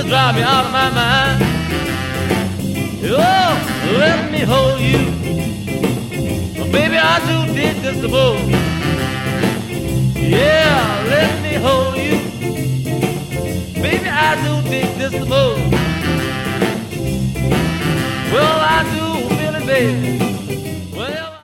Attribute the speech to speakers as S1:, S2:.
S1: to drive me out of my mind. Oh, let me hold you. Baby, I do dig this the most. Yeah, let me hold you. Baby, I do dig this the most. Well, I do, really, baby.